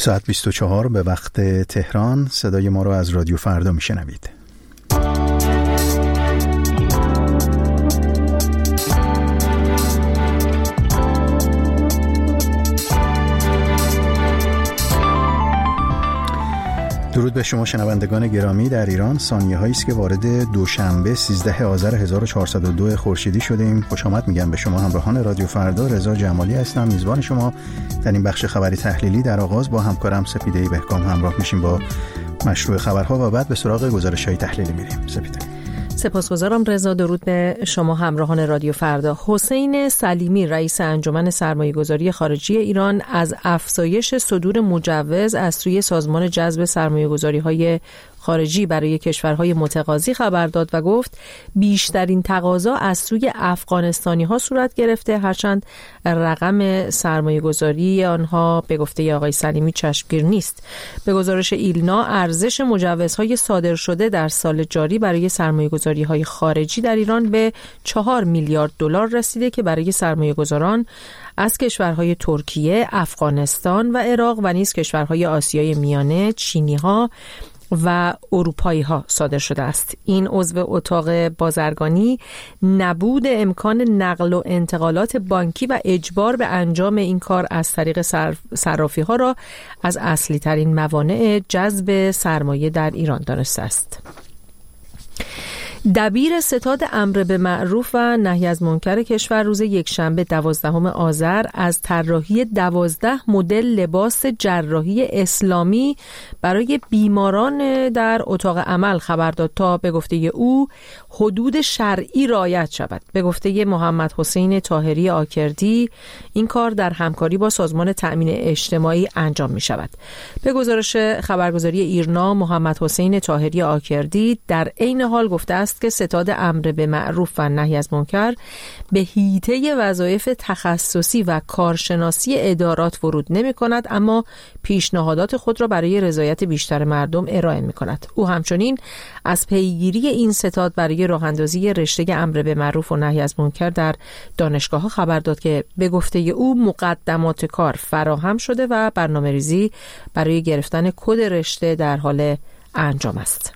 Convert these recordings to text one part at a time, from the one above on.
ساعت 24 به وقت تهران. صدای ما رو از رادیو فردا میشنوید. درود به شما شنوندگان گرامی. در ایران ثانیه هایی است که وارد دوشنبه 13 آذر 1402 خورشیدی شدیم. خوش آمد میگم به شما همراهان رادیو فردا. رضا جمالی هستم، میزبان شما در این بخش خبری تحلیلی. در آغاز با همکارم سپیده بهکام همراه میشیم با مشروع خبرها و بعد به سراغ گزارش‌های تحلیلی میریم. سپیده. سپاسگزارم رضا. درود به شما همراهان رادیو فردا. حسین سلیمی رئیس انجمن سرمایه‌گذاری خارجی ایران از افزایش صدور مجوز از سوی سازمان جذب سرمایه‌گذاری‌های خارجی برای کشورهای متقاضی خبر داد و گفت بیشترین تقاضا از سوی افغانستانی‌ها صورت گرفته، هرچند رقم سرمایه‌گذاری آنها به گفته آقای سلیمی چشمگیر نیست. به گزارش ایلنا ارزش مجوزهای صادر شده در سال جاری برای سرمایه‌گذاری‌های خارجی در ایران به 4 میلیارد دلار رسیده که برای سرمایه‌گذاران از کشورهای ترکیه، افغانستان و عراق و نیز کشورهای آسیای میانه، چینی‌ها و اروپایی ها صادر شده است. این عضو اتاق بازرگانی نبود امکان نقل و انتقالات بانکی و اجبار به انجام این کار از طریق صرافی ها را از اصلی ترین موانع جذب سرمایه در ایران دانسته است. دبیر ستاد امر به معروف و نهی از منکر کشور روز یکشنبه 12 آذر از طراحی 12 مدل لباس جراحی اسلامی برای بیماران در اتاق عمل خبر داد تا به گفته او حدود شرعی رعایت شود. به گفته محمد حسین طاهری آکردی این کار در همکاری با سازمان تأمین اجتماعی انجام می شود. به گزارش خبرگزاری ایرنا محمد حسین طاهری آکردی در عین حال گفته است که ستاد امر به معروف و نهی از منکر به حیطه وظایف تخصصی و کارشناسی ادارات ورود نمی کند، اما پیشنهادات خود را برای رضایت بیشتر مردم ارائه می کند. او همچنین از پیگیری این ستاد برای راه اندازی رشته امر به معروف و نهی از منکر در دانشگاه‌ها خبر داد که به گفته او مقدمات کار فراهم شده و برنامه‌ریزی برای گرفتن کد رشته در حال انجام است.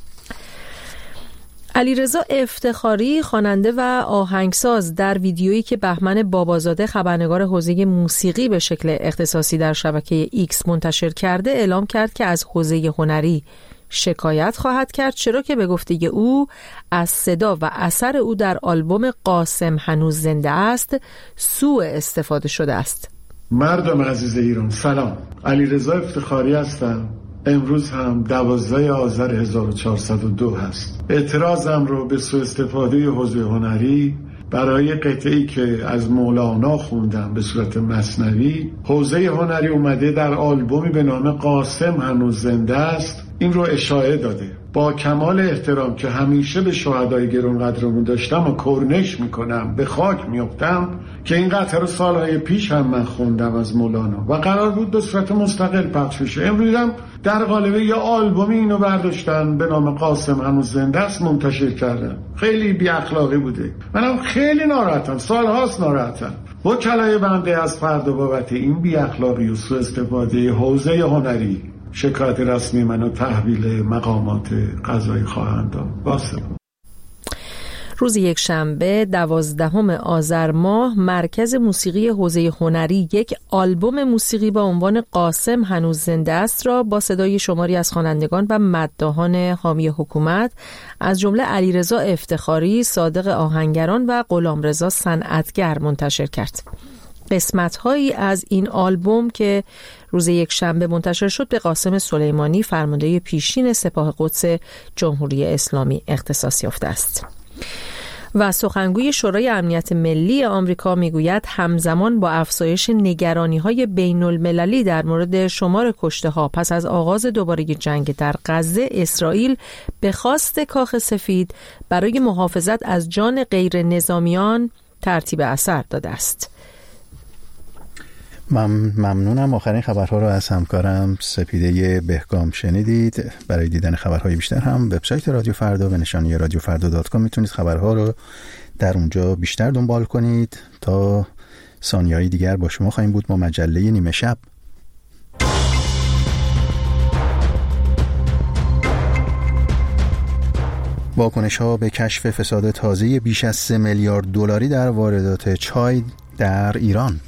علیرضا افتخاری خواننده و آهنگساز در ویدیویی که بهمن بابازاده خبرنگار حوزه موسیقی به شکل اختصاصی در شبکه ایکس منتشر کرده اعلام کرد که از حوزه هنری شکایت خواهد کرد، چرا که به گفته او از صدا و اثر او در آلبوم قاسم هنوز زنده است سوء استفاده شده است. مردم عزیز ایران سلام، علیرضا افتخاری هستم. امروز هم 12 آذر 1402 هست. اعتراضم رو به سوء استفاده حوزه هنری برای قطعی که از مولانا خوندم به صورت مثنوی. حوزه هنری اومده در آلبومی به نام قاسم هنوز زنده است این رو اشاعه داده. با کمال احترام که همیشه به شهدای گرانقدرمون داشتم و کرنش میکنم، به خاک میافتم که این قطعه رو سالهای پیش هم من خوندم از مولانا و قرار بود به صورت مستقل پخش بشه. امروز هم در قالب یه آلبومی اینو برداشتن به نام قاسم هنوز زنده است منتشر کردن. خیلی بی اخلاقی بوده. منم خیلی ناراحتم، سالهاست ناراحتم. وکلای بنده از فردا بابت این بی اخلاقی و سوء استفاده حوزه هنری شکایت رسمی منو تحویل مقامات قضایی خواهند داد. واسه روز یکشنبه 12 آذر ماه مرکز موسیقی حوزه هنری یک آلبوم موسیقی با عنوان قاسم هنوز زنده است را با صدای شماری از خوانندگان و مداحان حامی حکومت از جمله علیرضا افتخاری، صادق آهنگران و غلامرضا صنعتگر منتشر کرد. قسمت‌هایی از این آلبوم که روز یکشنبه منتشر شد به قاسم سلیمانی فرمانده پیشین سپاه قدس جمهوری اسلامی اختصاص یافته است. و سخنگوی شورای امنیت ملی آمریکا میگوید همزمان با افزایش نگرانی‌های بین‌المللی در مورد شمار کشته‌ها پس از آغاز دوباره جنگ در غزه، اسرائیل به خواست کاخ سفید برای محافظت از جان غیر نظامیان ترتیب اثر داده است. ممنونم. آخرین خبرها رو از همکارم سپیده بهکام شنیدید. برای دیدن خبرهای بیشتر هم وبسایت رادیو فردا به نشانی radiofarda.com میتونید خبرها رو در اونجا بیشتر دنبال کنید. تا ثانیه‌های دیگر با شما خواهیم بود با مجله نیمه شب. واکنش‌ها به کشف فساد تازه بیش از 3 میلیارد دلاری در واردات چای در ایران.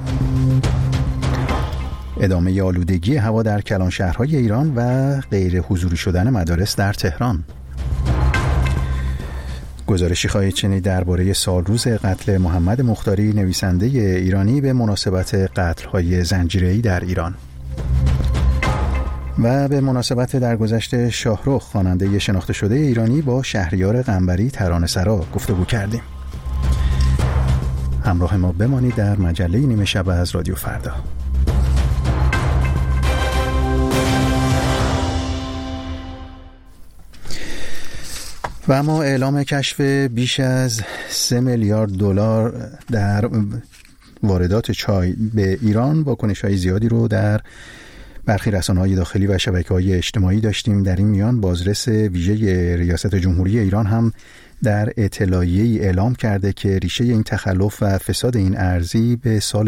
ادامه آلودگی هوا در کلان شهرهای ایران و غیر حضوری شدن مدارس در تهران. گزارشی خواهید شنید درباره سالروز قتل محمد مختاری، نویسنده ایرانی، به مناسبت قتل‌های زنجیره‌ای در ایران. و به مناسبت درگذشت شاهرخ، خواننده شناخته شده ایرانی، با شهریار قنبری ترانه‌سرا گفتگو کردیم. همراه ما بمانید در مجله نیمه شب از رادیو فردا. و اما اعلام کشف بیش از 3 میلیارد دلار در واردات چای به ایران واکنش‌های زیادی رو در برخی رسانه‌های داخلی و شبکه‌های اجتماعی داشتیم. در این میان بازرس ویژه ریاست جمهوری ایران هم در اطلاعیه‌ای اعلام کرده که ریشه این تخلف و فساد این ارزی به سال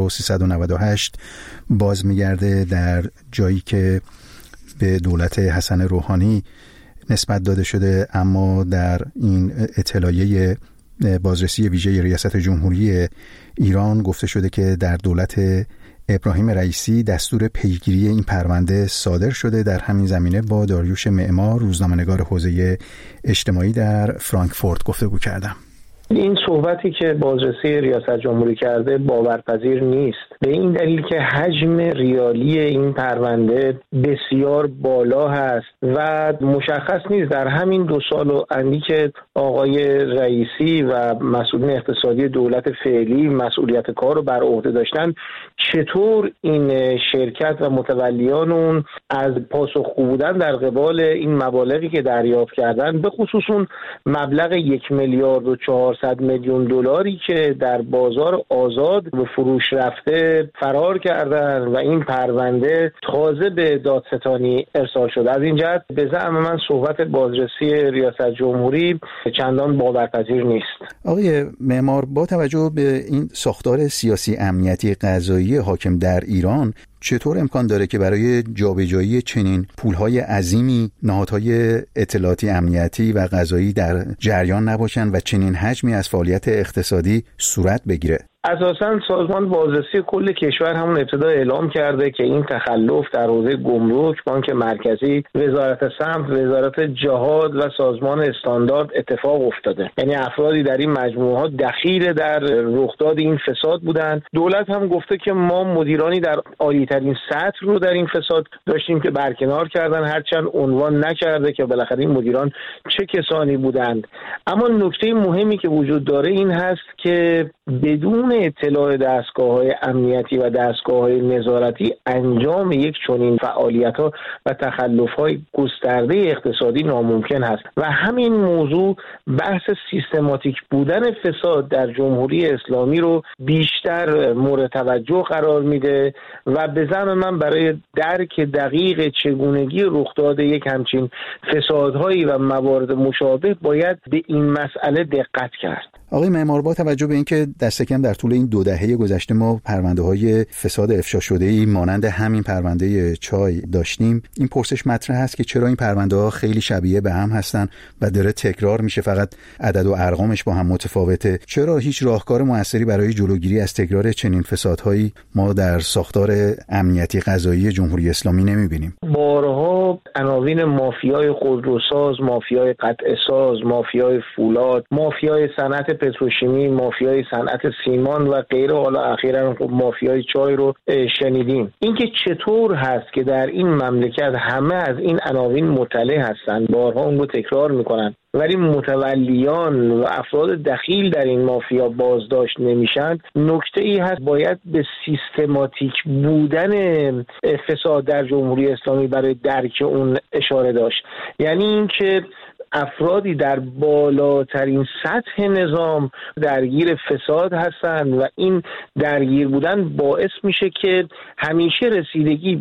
1398 باز می‌گرده، در جایی که به دولت حسن روحانی نسبت داده شده. اما در این اطلاعیه بازرسی ویژه ریاست جمهوری ایران گفته شده که در دولت ابراهیم رئیسی دستور پیگیری این پرونده صادر شده. در همین زمینه با داریوش معمار، روزنامه‌نگار حوزه اجتماعی در فرانکفورت گفتگو کردم. این صحبتی که بازرسی ریاست جمهوری کرده باورپذیر نیست، به این دلیل که حجم ریالی این پرونده بسیار بالا هست و مشخص نیست در همین 2 سال و اندی که آقای رئیسی و مسئولین اقتصادی دولت فعلی مسئولیت کار رو بر عهده داشتن چطور این شرکت و متولیان اون از پاسخگو بودن در قبال این مبالغی که دریافت کردن، به خصوص اون مبلغ 1 میلیارد و 400 میلیون دلاری که در بازار آزاد به فروش رفته فرار کردن و این پرونده تازه به دادستانی ارسال شده. از این جهت به زعم من صحبت بازرسی ریاست جمهوری چندان باورپذیر نیست. آقای معمار، با توجه به این ساختار سیاسی امنیتی قضایی حاکم در ایران، چطور امکان داره که برای جابجایی چنین پولهای عظیمی نهادهای اطلاعاتی امنیتی و قضایی در جریان نباشن و چنین حجمی از فعالیت اقتصادی صورت بگیره؟ اساساً سازمان بازرسی کل کشور همون ابتدا اعلام کرده که این تخلف در حوزه گمرک، بانک مرکزی، وزارت سمت، وزارت جهاد و سازمان استاندارد اتفاق افتاده. یعنی افرادی در این مجموعه ها دخیل در رخداد این فساد بودند. دولت هم گفته که ما مدیرانی در عالی‌ترین سطح رو در این فساد داشتیم که برکنار کردن، هرچند عنوان نکرده که بالاخره این مدیران چه کسانی بودند. اما نکته مهمی که وجود داره این هست که بدون اطلاع دستگاه‌های امنیتی و دستگاه‌های نظارتی انجام یک چنین فعالیت‌ها و تخلف‌های گسترده اقتصادی ناممکن است و همین موضوع بحث سیستماتیک بودن فساد در جمهوری اسلامی رو بیشتر مورد توجه قرار میده و به زعم من برای درک دقیق چگونگی رخداد یک همچین فسادهایی و موارد مشابه باید به این مسئله دقت کرد. آقای معمار، با توجه به اینکه دست کم در طول این 2 دهه گذشته ما پرونده‌های فساد افشا شده‌ای مانند همین پرونده چای داشتیم، این پرسش مطرح هست که چرا این پرونده‌ها خیلی شبیه به هم هستن و داره تکرار میشه، فقط عدد و ارقامش با هم متفاوته؟ چرا هیچ راهکار موثری برای جلوگیری از تکرار چنین فسادهایی ما در ساختار امنیتی قضایی جمهوری اسلامی نمی‌بینیم؟ بارها عناوین مافیای خودروساز، مافیای قطعه‌ساز، مافیای فولاد، مافیای صنعت پتروشیمی، مافیای صنعت سیمان و غیره، حالا اخیراً مافیای چای رو شنیدیم. اینکه چطور هست که در این مملکت همه از این عناوین مطلع هستند، بارها اون رو تکرار میکنن، ولی متولیان و افراد دخیل در این مافیا بازداشت نمیشن. نکته ای هست باید به سیستماتیک بودن فساد در جمهوری اسلامی برای درک اون اشاره داشت. یعنی اینکه افرادی در بالاترین سطح نظام درگیر فساد هستند و این درگیر بودن باعث میشه که همیشه رسیدگی به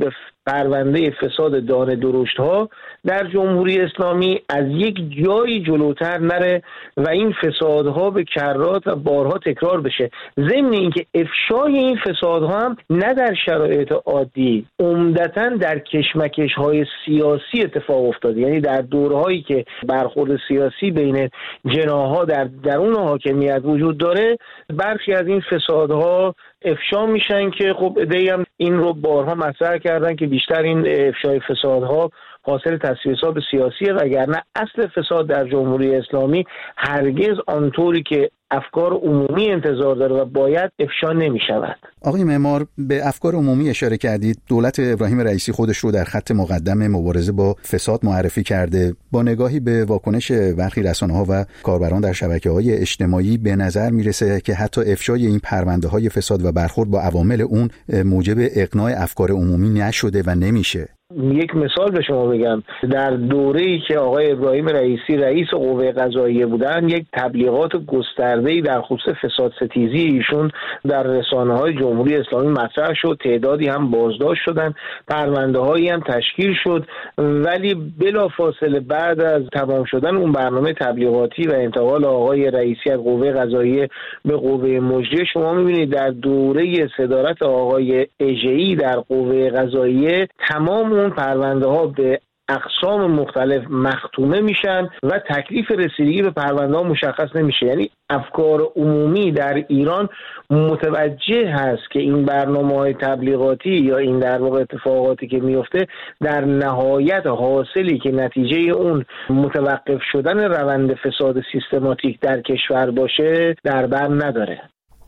پرونده فساد دانه درشت‌ها در جمهوری اسلامی از یک جایی جلوتر نره و این فسادها به کرات و بارها تکرار بشه. ضمن اینکه افشای این فسادها هم نه در شرایط عادی، عمدتاً در کشمکش‌های سیاسی اتفاق افتاده، یعنی در دورهایی که برخورد سیاسی بین جناح‌ها در درون حاکمیت وجود داره، برخی از این فسادها افشا میشن که خب عده‌ای هم این رو بارها مطرح کردن که بیشتر این افشای فسادها حاصل تصویرسازی سیاسیه، وگرنه اصل فساد در جمهوری اسلامی هرگز آنطوری که افکار عمومی انتظار داره و باید افشا نمی شود. آقای معمار، به افکار عمومی اشاره کردید. دولت ابراهیم رئیسی خودش رو در خط مقدم مبارزه با فساد معرفی کرده. با نگاهی به واکنش برخی رسانه‌ها و کاربران در شبکه‌های اجتماعی به نظر میرسه که حتی افشای این پرونده‌های فساد و برخورد با عوامل اون موجب اقناع افکار عمومی نشده و نمیشه. یک مثال به شما بگم، در دوره‌ای که آقای ابراهیم رئیسی رئیس قوه قضاییه بودن، یک تبلیغات گسترده‌ای در خصوص فساد ستیزی ایشون در رسانه‌های جمهوری اسلامی مطرح شد، تعدادی هم بازداشت شدن، پرونده‌هایی هم تشکیل شد، ولی بلافاصله بعد از تمام شدن اون برنامه تبلیغاتی و انتقال آقای رئیسی از قوه قضاییه به قوه مجریه، شما می‌بینید در دوره صدارت آقای اژه‌ای در قوه قضاییه تمام اون پرونده ها به اقسام مختلف مختومه میشن و تکلیف رسیدگی به پرونده ها مشخص نمیشه. یعنی افکار عمومی در ایران متوجه هست که این برنامه‌های تبلیغاتی یا این در واقع اتفاقاتی که میفته در نهایت حاصلی که نتیجه اون متوقف شدن روند فساد سیستماتیک در کشور باشه در بر نداره.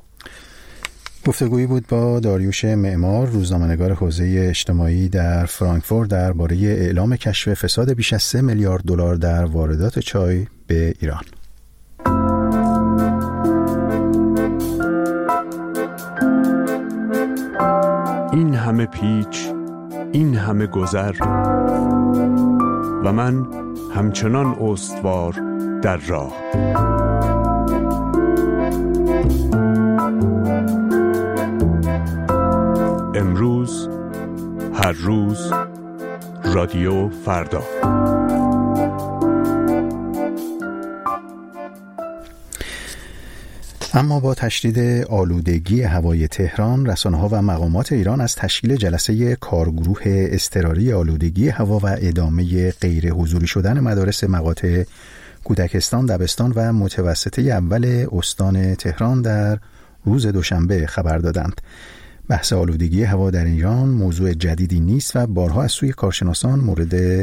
گفتگویی بود با داریوش معمار، روزنامه‌نگار حوزه اجتماعی در فرانکفورت، درباره اعلام کشف فساد بیش از 3 میلیارد دلار در واردات چای به ایران. این همه پیچ، این همه گذر و من همچنان استوار در راه. امروز، هر روز، رادیو فردا. اما با تشدید آلودگی هوای تهران، رسانه‌ها و مقامات ایران از تشکیل جلسه کارگروه اضطراری آلودگی هوا و ادامه غیر حضوری شدن مدارس مقاطع کودکستان، دبستان و متوسطه اول استان تهران در روز دوشنبه خبر دادند. بحث آلودگی هوا در ایران موضوع جدیدی نیست و بارها از سوی کارشناسان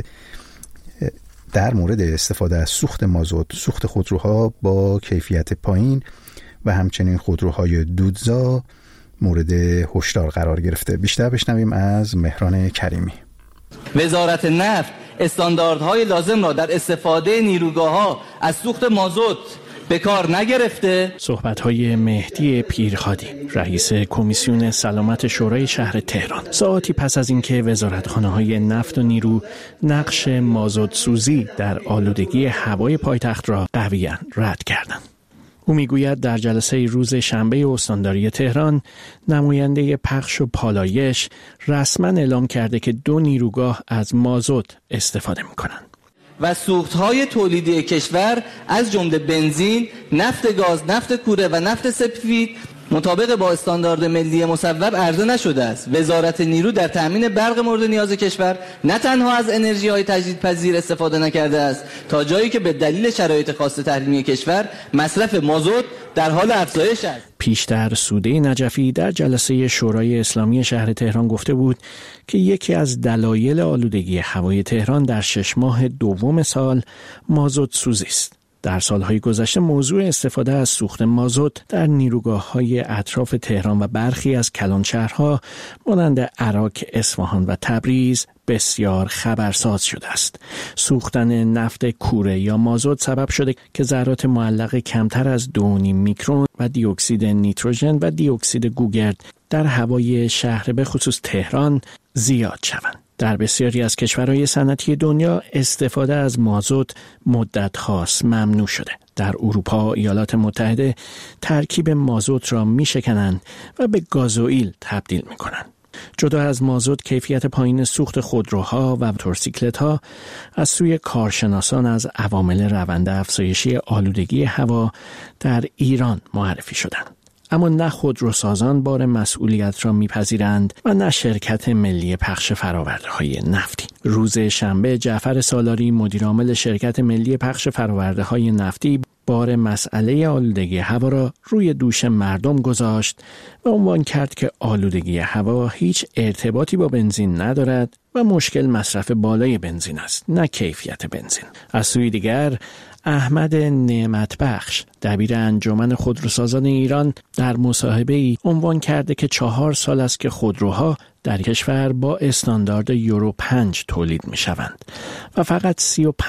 در مورد استفاده از سوخت مازوت، سوخت خودروها با کیفیت پایین و همچنین خودروهای دودزا مورد هشدار قرار گرفته. بیشتر بشنویم از مهران کریمی. وزارت نفت استانداردهای لازم را در استفاده نیروگاه‌ها از سوخت مازوت به کار نگرفته. صحبت‌های مهدی پیرخادی، رئیس کمیسیون سلامت شورای شهر تهران، ساعتی پس از اینکه وزارتخانه‌های نفت و نیرو نقش مازوت سوزی در آلودگی هوای پایتخت را قویاً رد کردند. او میگوید در جلسه روز شنبه استانداری تهران، نماینده پخش و پالایش رسما اعلام کرده که 2 نیروگاه از مازوت استفاده می‌کنند. و سوخت‌های تولیدی کشور از جمله بنزین، نفت گاز، نفت کوره و نفت سفید مطابق با استاندارد ملی مصوب عرضه نشده است. وزارت نیرو در تامین برق مورد نیاز کشور نه تنها از انرژی‌های تجدیدپذیر استفاده نکرده است، تا جایی که به دلیل شرایط خاص تحریمی کشور مصرف مازوت در حال افزایش است. پیشتر سوده نجفی در جلسه شورای اسلامی شهر تهران گفته بود که یکی از دلایل آلودگی هوای تهران در 6 ماه دوم سال مازوت سوزی است. در سالهای گذشته موضوع استفاده از سوخت مازوت در نیروگاه‌های اطراف تهران و برخی از کلانشهرها مانند عراق، اصفهان و تبریز بسیار خبرساز شده است. سوختن نفت کوره یا مازوت سبب شده که ذرات معلق کمتر از 2.5 میکرون و دی اکسید نیتروژن و دی اکسید گوگرد در هوای شهر به خصوص تهران زیاد شوند. در بسیاری از کشورهای صنعتی دنیا استفاده از مازوت مدت خاص ممنوع شده. در اروپا و ایالات متحده ترکیب مازوت را می‌شکنند و به گازوئیل تبدیل می‌کنند. جدا از مازوت، کیفیت پایین سوخت خودروها و موتورسیکلت‌ها از سوی کارشناسان از عوامل روند افزایشی آلودگی هوا در ایران معرفی شدند. اما نه خودروسازان بار مسئولیت را میپذیرند و نه شرکت ملی پخش فرآورده‌های نفتی. روز شنبه جعفر سالاری، مدیرعامل شرکت ملی پخش فرآورده‌های نفتی، بار مسئله آلودگی هوا را روی دوش مردم گذاشت و عنوان کرد که آلودگی هوا هیچ ارتباطی با بنزین ندارد و مشکل مصرف بالای بنزین است، نه کیفیت بنزین. از سوی دیگر احمد نعمتبخش، دبیر انجمن خودروسازان ایران، در مصاحبه‌ای عنوان کرده که 4 سال است که خودروها در کشور با استاندارد یورو 5 تولید می شوند و فقط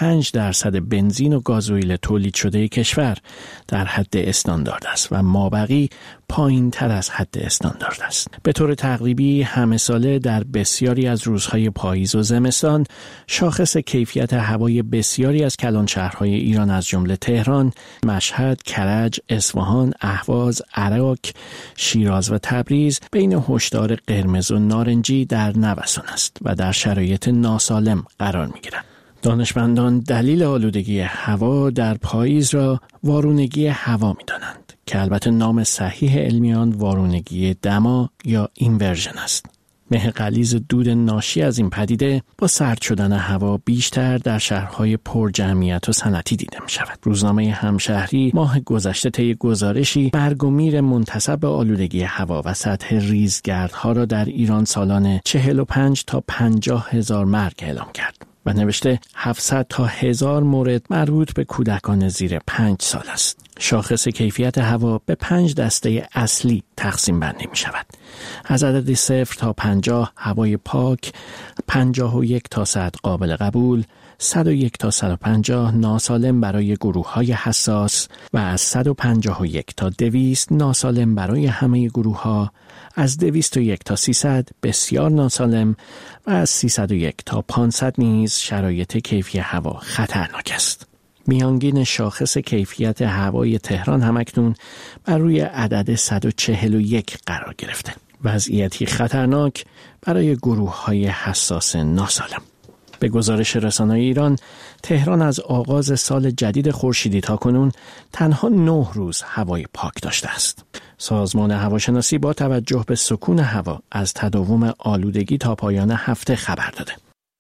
35% بنزین و گازوئیل تولید شده کشور در حد استاندارد است و مابقی پایین تر از حد استاندارد است. به طور تقریبی همه ساله در بسیاری از روزهای پاییز و زمستان شاخص کیفیت هوای بسیاری از کلانشهرهای ایران از جمله تهران، مشهد، کرج، اصفهان، اهواز، عراق، شیراز و تبریز بین هشدار قرمز و نارنجی در نوسان است و در شرایط ناسالم قرار می‌گیرد. دانشمندان دلیل آلودگی هوا در پاییز را وارونگی هوا می‌دانند که البته نام صحیح علمی آن وارونگی دما یا اینورژن است. مه غلیظ دود ناشی از این پدیده با سرد شدن هوا بیشتر در شهرهای پرجمعیت و صنعتی دیده می شود. روزنامه همشهری ماه گذشته طی گزارشی مرگ و میر منتسب به آلودگی هوا و سطح ریزگردها را در ایران سالانه 45 تا 50 هزار مرگ اعلام کرد و نوشته 700 تا 1000 مورد مربوط به کودکان زیر 5 سال است. شاخص کیفیت هوا به 5 دسته اصلی تقسیم بندی می شود. از عدد 0 تا 50 هوای پاک، 51 تا 100 قابل قبول، 101 تا 150 ناسالم برای گروه‌های حساس و از 151 تا 200 ناسالم برای همه گروه‌ها، از 201 تا 300 بسیار ناسالم و از 301 تا 500 نیز شرایط کیفی هوا خطرناک است. میانگین شاخص کیفیت هوای تهران همکنون بر روی عدد 141 قرار گرفته. وضعیتی خطرناک برای گروه‌های حساس ناسالم. به گزارش رسانه‌های ایران، تهران از آغاز سال جدید خورشیدی تا کنون تنها 9 روز هوای پاک داشته است. سازمان هواشناسی با توجه به سکون هوا از تداوم آلودگی تا پایان هفته خبر داده.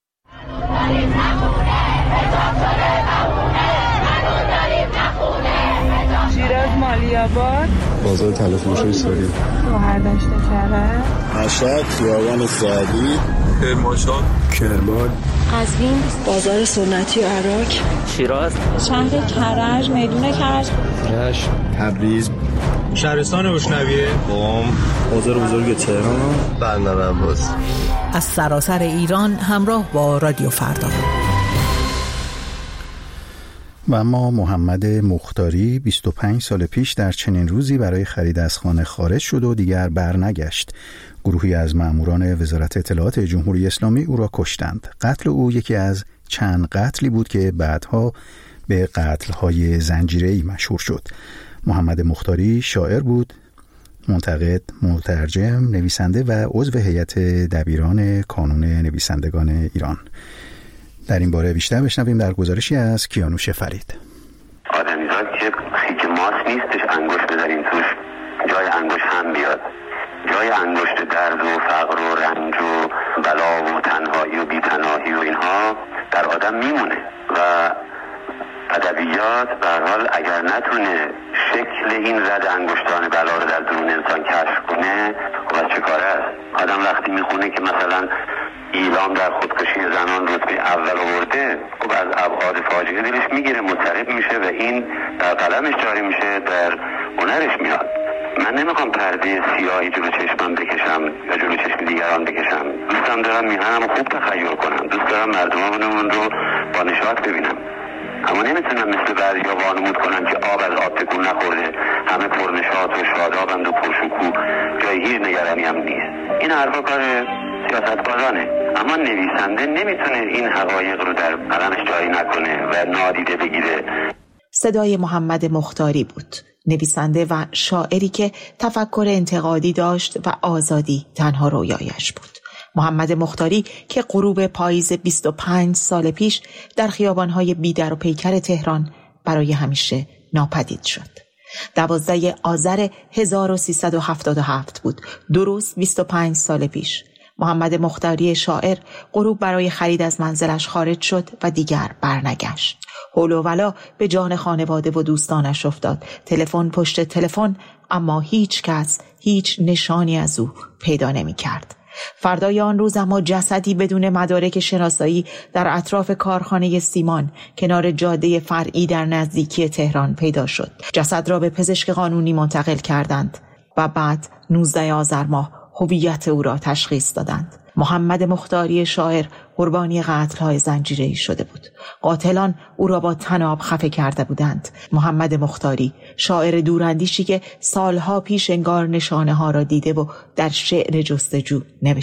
شیراز، مالی‌آباد، بازار تلفروشی ساری، شهردشت کرج، مشهد، خیابان سعدی، کرمانشاه، کرمان، قزوین، بازار سنتی عراق، شیراز، شهر کرج، میدون کرج، رشت، تبریز، شهرستان روشنویه، قم، بازار بزرگ تهران، بندر عباس. از سراسر ایران همراه با رادیو فردا. و اما محمد مختاری 25 سال پیش در چنین روزی برای خرید از خانه خارج شد و دیگر برنگشت. گروهی از ماموران وزارت اطلاعات جمهوری اسلامی او را کشتند. قتل او یکی از چند قتلی بود که بعدها به قتل‌های زنجیره‌ای مشهور شد. محمد مختاری شاعر بود، منتقد، مترجم، نویسنده و عضو هیئت دبیران کانون نویسندگان ایران. در این باره بیشتر بشنویم در گزارشی از کیانوش فرید. آدمیزاد که خیک ماس نیستش انگشت بزنین توش جای انگشت هم بیاد، جای انگشت درد و فقر و رنج و بلا و تنهایی و بی‌پناهی و اینها در آدم میمونه و ادبیات به هر حال اگر نتونه شکل این رد انگشتان بلا رو در درون انسان کشف کنه خب از چه کاره است؟ آدم وقتی میخونه که مثلا ایلام در خودکشی زنان رتبه اول آورده خب از ابعاد فاجعه دلش میگیره، مضطرب میشه و این در قلمش جاری میشه، در هنرش میاد. من نمیخوام پرده سیاهی جلو چشمم بکشم یا جلو چشم دیگران بکشم، دوستم دارم میهنم خوب تخیل کنم، دوست دارم مردممون رو با نشاط ببینم، اما نمیتونم مثل بعضیا وانمود کنم که آب از آب تکون نخورده، همه پرنشاط و شادابند و پرشکوه، جای هیچ نگرانی هم نیست. این حرفا کار سیاستگزارانه، اما نویسنده نمیتونه این حقایق رو در قلمش جاری نکنه و نادیده بگیره. صدای محمد مختاری بود، نویسنده و شاعری که تفکر انتقادی داشت و آزادی تنها رویایش بود. محمد مختاری که غروب پاییز 25 سال پیش در خیابان‌های بیدر و پیکر تهران برای همیشه ناپدید شد. 12 آذر 1377 بود، درست 25 سال پیش. محمد مختاری شاعر غروب برای خرید از منزلش خارج شد و دیگر برنگشت. حول و ولا به جان خانواده و دوستانش افتاد. تلفن پشت تلفن، اما هیچ کس هیچ نشانی از او پیدا نمی کرد. فردای آن روز اما جسدی بدون مدارک شناسایی در اطراف کارخانه سیمان کنار جاده فرعی در نزدیکی تهران پیدا شد. جسد را به پزشک قانونی منتقل کردند و بعد 19 آذر ماه هویت او را تشخیص دادند. محمد مختاری شاعر قربانی قتل‌های زنجیره‌ای شده بود. قاتلان او را با طناب خفه کرده بودند. محمد مختاری شاعر دوراندیشی که سالها پیش انگار نشانه‌ها را دیده و در شعر جستجو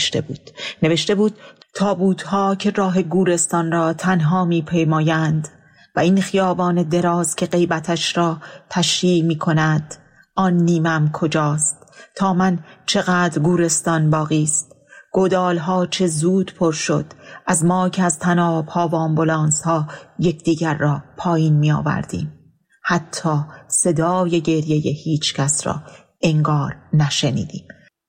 نوشته بود تابوت‌ها که راه گورستان را تنها می‌پیمایند و این خیابان دراز که غیبتش را تشریح می‌کند، آن نیمم کجاست تا من چقدر گورستان باقی است. گودال‌ها چه زود پر شد از ما که از طناب‌ها و آمبولانس‌ها یکدیگر را پایین می آوردیم. حتی صدای گریه هیچ کس را انگار نشنیدیم.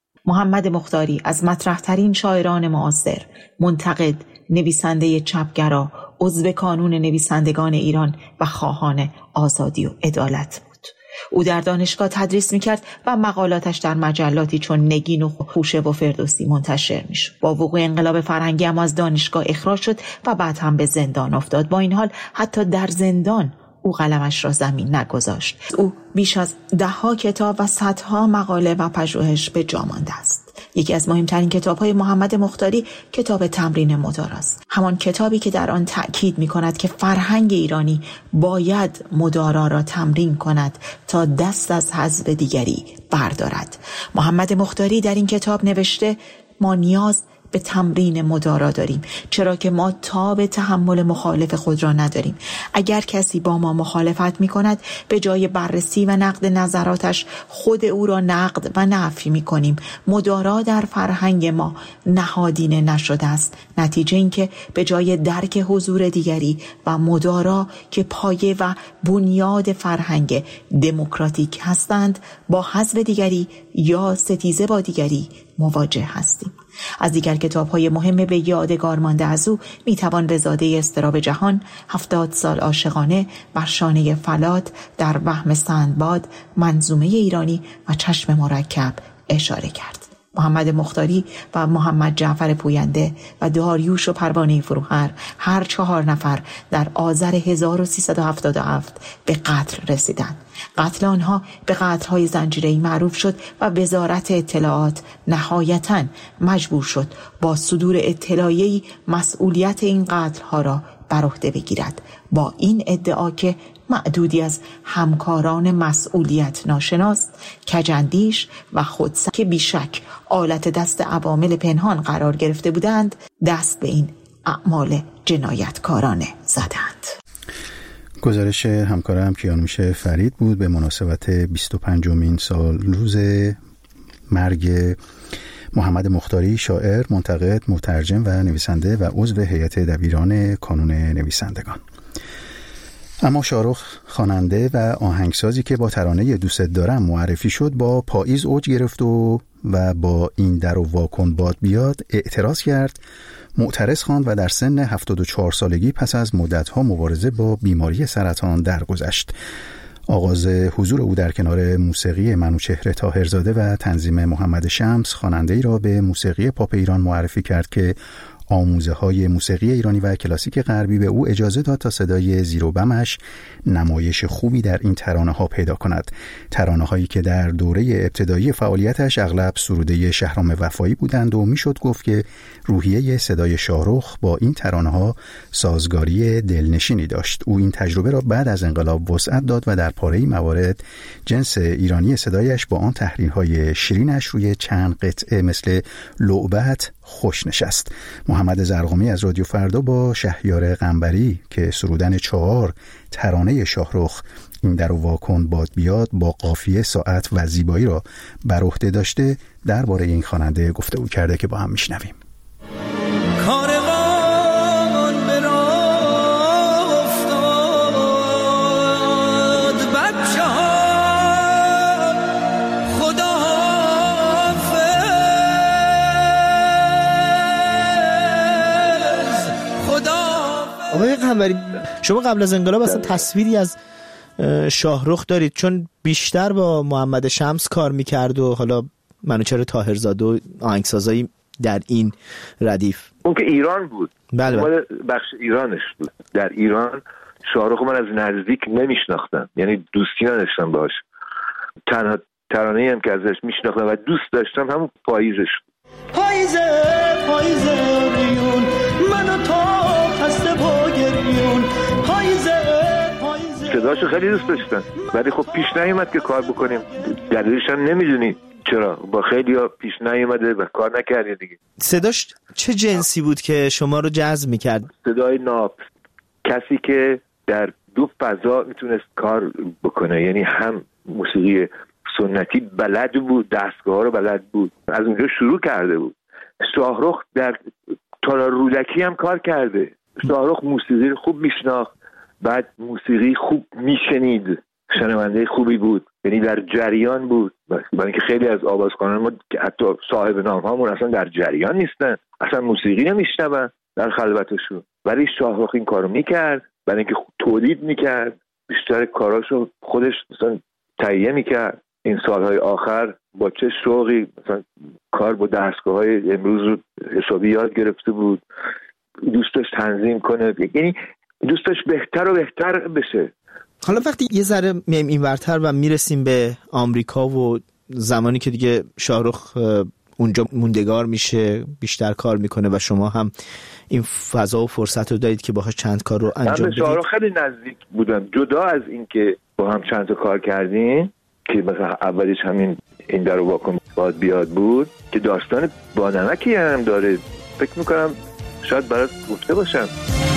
محمد مختاری از مطرح‌ترین شاعران معاصر، منتقد، نویسنده چپگرا، عضو کانون نویسندگان ایران و خواهان آزادی و عدالت بود. او در دانشگاه تدریس میکرد و مقالاتش در مجلاتی چون نگین و خوشه و فردوسی منتشر میشد. با وقوع انقلاب فرهنگی هم از دانشگاه اخراج شد و بعد هم به زندان افتاد. با این حال حتی در زندان او قلمش را زمین نگذاشت. او بیش از 10 کتاب و صدها مقاله و پژوهش به جا مانده است. یکی از مهمترین کتاب‌های محمد مختاری کتاب تمرین مدارا است. همان کتابی که در آن تأکید می‌کند که فرهنگ ایرانی باید مدارا را تمرین کند تا دست از حذف دیگری بردارد. محمد مختاری در این کتاب نوشته ما نیاز به تمرین مدارا داریم، چرا که ما تاب تحمل مخالف خود را نداریم. اگر کسی با ما مخالفت می کند، به جای بررسی و نقد نظراتش خود او را نقد و نفی می کنیم. مدارا در فرهنگ ما نهادینه نشده است. نتیجه این که به جای درک حضور دیگری و مدارا که پایه و بنیاد فرهنگ دموکراتیک هستند، با حذف دیگری یا ستیزه با دیگری مواجه هستیم. از دیگر کتاب‌های مهم به یادگار مانده از او میتوان به زاده اضطراب جهان، 70 سال عاشقانه، بر شانه فلات، در وهم سندباد، منظومه ایرانی و چشم مرکب اشاره کرد. محمد مختاری و محمد جعفر پوینده و داریوش و پروانه فروهر هر 4 نفر در آذر 1377 به قتل رسیدند. قتل آنها به قتل‌های زنجیره‌ای معروف شد و وزارت اطلاعات نهایتاً مجبور شد با صدور اطلاعیه‌ای مسئولیت این قتل‌ها را بر عهده بگیرد، با این ادعا که معدودی از همکاران مسئولیت ناشناس، کجندیش و خودسر که بیشک آلت دست عوامل پنهان قرار گرفته بودند، دست به این اعمال جنایتکارانه زدند. گزارش همکارم کیانوش فرید بود به مناسبت 25مین سال روز مرگ محمد مختاری شاعر، منتقد، مترجم و نویسنده و عضو هیئت دبیران کانون نویسندگان. اما شاهرخ خواننده و آهنگسازی که با ترانه دوست دارم معرفی شد، با پاییز اوج گرفت و با این در و واکن باد بیاد اعتراض کرد، معترض خواند و در سن 74 سالگی پس از مدت‌ها مبارزه با بیماری سرطان درگذشت. آغاز حضور او در کنار موسیقی منوچهر طاهرزاده و تنظیم محمد شمس خواننده‌ای را به موسیقی پاپ ایران معرفی کرد که آموزه‌های موسیقی ایرانی و کلاسیک غربی به او اجازه داد تا صدای زیر و بمش نمایش خوبی در این ترانه‌ها پیدا کند. ترانه‌هایی که در دوره ابتدایی فعالیتش اغلب سروده شهرام وفایی بودند و میشد گفت که روحیه صدای شاهرخ با این ترانه‌ها سازگاری دلنشینی داشت. او این تجربه را بعد از انقلاب وسعت داد و در پاره‌ای موارد جنس ایرانی صدایش با آن تحریرهای شیرینش روی چند قطعه مثل لعبت خوش نشست. محمد زرقامی از رادیو فردا با شهریار قنبری که سرودن 4 ترانه شاهرخ این در واکن باد بیاد با قافیه، ساعت و زیبایی را بر عهده داشته، درباره این خواننده گفتگو کرده که با هم میشنویم. آقای قنبری، شما قبل از انقلاب اصلا تصویری از شاهرخ دارید؟ چون بیشتر با محمد شمس کار میکرد و حالا منوچهر طاهرزاده و آهنگسازایی در این ردیف. اون که ایران بود، بله. بخش ایرانش بود. در ایران شاهرخ من از نزدیک نمیشناختم، یعنی دوستی نداشتم باش. تنها ترانه‌ای هم که ازش میشناختم و دوست داشتم همون پاییزش بود. پاییزه ریون منو تا خسته با گریون، پاییزه صداشو خیلی دوست داشتم، ولی خب پیش نیومد که کار بکنیم. دلیلش هم نمیدونی چرا، با خیلی ها پیش نیومده و کار نکردی دیگه. صداش چه جنسی بود که شما رو جذب میکرد؟ صدای ناب، کسی که در دو فضا میتونست کار بکنه، یعنی هم موسیقی سنتی بلد بود، دستگاه رو بلد بود، از اونجا شروع کرده بود. شاهرخ در تالار رودکی هم کار کرده. شاهرخ موسیقی خوب میشناخت، بعد موسیقی خوب میشنید، شنونده خوبی بود، یعنی در جریان بود. برای اینکه خیلی از آوازخوانان ما که حتی صاحب نام هامون اصلا در جریان نیستن، اصلا موسیقی نمیشنون در خلوتشون، ولی شاهرخ این کارو میکرد، برای اینکه تولید میکرد، بیشتر کاراشو خودش مثلا تهیه میکرد. این سالهای آخر با چه شوقی مثلا کار با دستگاه‌های امروز رو حسابی یاد گرفته بود، دوست داشت تنظیم کنه، یعنی دوست داشت بهتر و بهتر بشه. حالا وقتی یه ذره میایم این ورتر و میرسیم به آمریکا و زمانی که دیگه شاهرخ اونجا موندگار میشه، بیشتر کار میکنه و شما هم این فضا و فرصت رو دارید که باهاش چند کار رو انجام بدید. من به شاهرخ خیلی نزدیک بودم، جدا از این که با هم چند تا کار کردیم که مثلا اولیش همین این در واکن باد بیاد بود که داستان با نمکی هم داره، فکر میکنم شاید برات گفته باشم.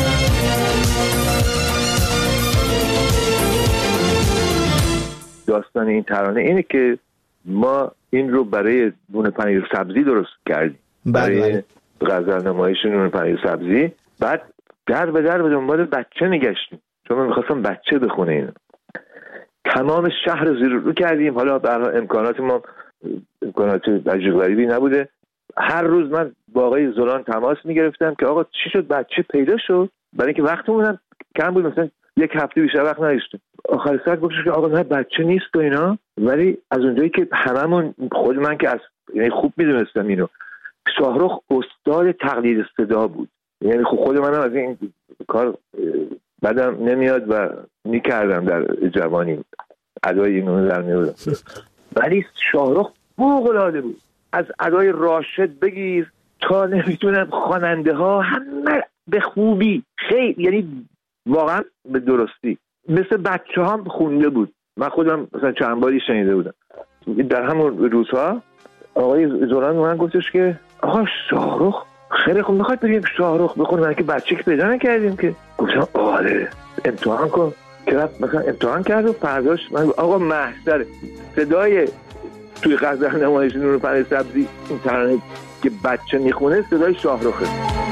داستان این ترانه اینه که ما این رو برای نون پنیر سبزی درست کردیم، برای غزل نمایش نون پنیر سبزی. بعد در به دنبال بچه میگشتیم، چون من میخواستم بچه بخونه اینو. تمام شهر زیر رو کردیم، حالا برای امکانات ما امکانات عجیب غریبی نبوده. هر روز من با آقای زولان تماس میگرفتم که آقا چی شد، بچه پیدا شد؟ برای اینکه وقتمون هم کم بود، مثلا یک هفته بیشتر وقت نداشتیم. آخر سر گفتش که آقا نه بچه نیست و اینا، ولی از اونجایی که هممون، خود من که از یعنی خوب میدونستم اینو، شاهرخ استاد تقلید صدا بود، یعنی خود منم از این کار بعدم نمیاد و میکردم در جوانی، ادای اینو در میادم. ولی شاهرخ فوق‌العاده بود، از ادای راشد بگیر تا نمیتونم خواننده ها همه به خوبی، خیلی یعنی واقعا به درستی، مثل بچه هم خونده بود. من خودم مثلا چند باری شنیده بودم. در همون روزها آقای زولان من گفتش که آقا شاهرخ خیلی خوب، میخواید بریم شاهرخ بخونیم؟ من که بچه که پیدا نکردیم که. گفتم آره امتحان کن. که مثلا امتحان کرد و فرداش من آقا محضر صدای توی غزل نمایش نون پنیر سبزی این ترانه که بچه میخونه صدای شاهرخه.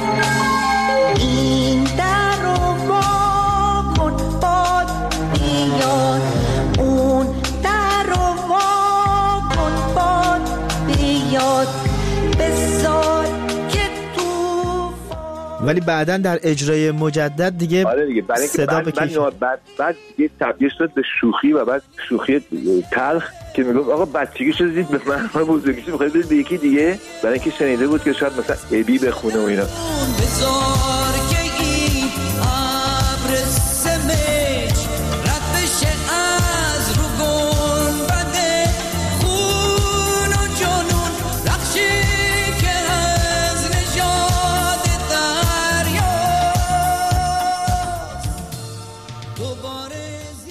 این در رو وا کن باد بیاد، اون در رو وا کن باد بیاد، بسار که توفان. ولی بعدن در اجرای مجدد دیگه آره دیگه، برای صدا بعد دیگه تبدیل شد به شوخی و بعد شوخی تلخ که میگفت آقا بچگیش رو زید به من، بزرگیش میخواید برید به یکی دیگه، برای اینکه شنیده بود که شاید مثلا ابی بخونه و اینا. بزار که این ابر سمج رد بشه از رو گنبده خون و جنون، رخشی که از نژاد دریا دوباره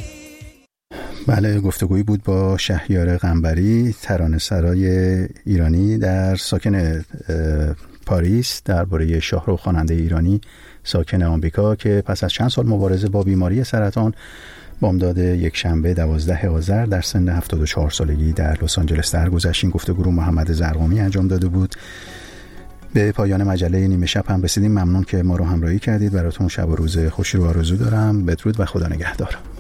بله، گفتگویی بود با شهریار قنبری، ترانه‌سرای ایرانی در ساکن پاریس، درباره شاهرخ خواننده ایرانی ساکن آمریکا که پس از چند سال مبارزه با بیماری سرطان بامداد یک شنبه 12 آذر در سن 74 سالگی در لس آنجلس درگذشت. این گفتگو محمد زرقامی انجام داده بود. به پایان مجله نیمه شب هم رسیدیم. ممنون که ما رو همراهی کردید. براتون شب و روز خوشی رو آرزو دارم. بدرود و خدا نگهدار.